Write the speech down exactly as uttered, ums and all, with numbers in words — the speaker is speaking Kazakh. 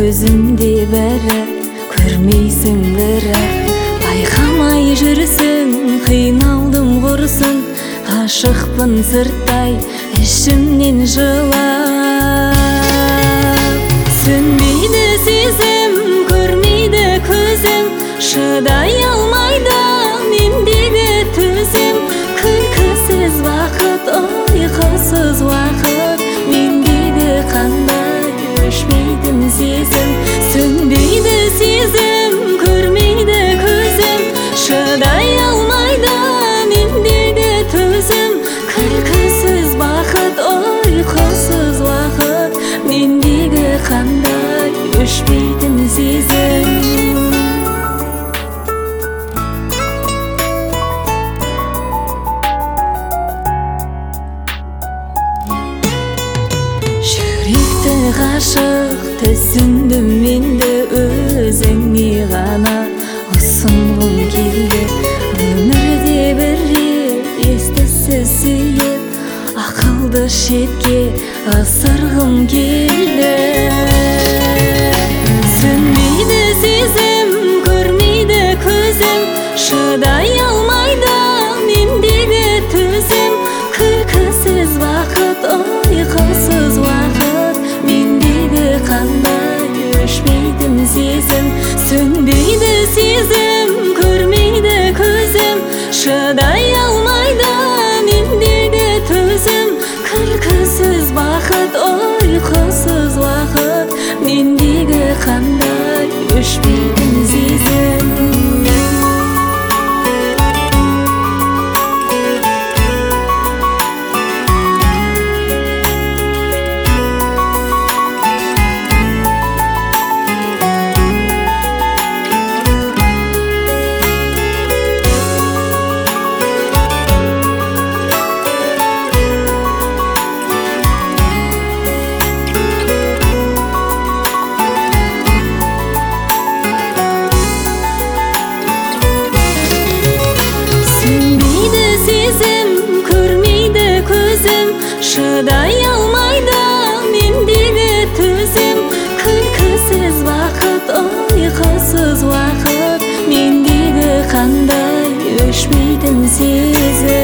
көзімде бәрі көрмейсің бірақ байқамай жүрсің қиналдым құрсын ғашықпын сырттай ішімнен жылап сөнбейді сезім көрмейді көзім шыдай алмайды мендегі төзім күлкісіз бақыт ұйқысыз уақыт мендегі қандай өшпейтін сезім сөнбейді сезім көрмейді көзім шыдай алмайды мендегі төзім күлкісіз бақыт ұйқысыз уақыт мендегі қандай өшпейтін сезім жүректі ғашық түсіндім енді өзіңе ғана ұсынғым келді өмірде бір рет естісіз сүйіп ақылды шетке ысырғым келді сөнбейді сезім көрмейді көзім шыдай алмайды мендегі төзім күлкісіз бақыт ұйқысыз уақыт мендегі қандай өшпейтін сезім сөнбейді сезім көрмейді көзім шыдай алмайды мендегі төзім күлкісіз бақыт ұйқысыз уақыт мендегі қандай өшпейтін сезім шыдай алмайды мендегі төзім күлкісіз бақыт ұйқысыз уақыт мендегі қандай өшпейтін сезім